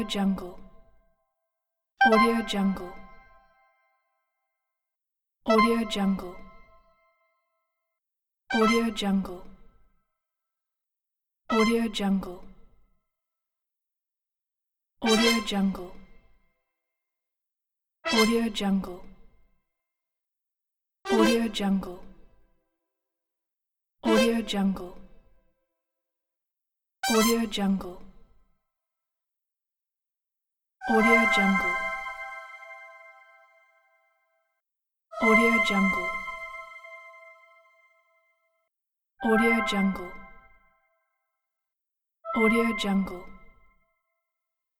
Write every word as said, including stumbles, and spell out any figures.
Jungle. Audio Jungle. Audio Jungle. Audio Jungle. Audio Jungle. Audio Jungle. Audio Jungle. Audio Jungle. Audio Jungle. Audio Jungle. Audio Jungle. Audio Jungle. Audio Jungle. Audio Jungle.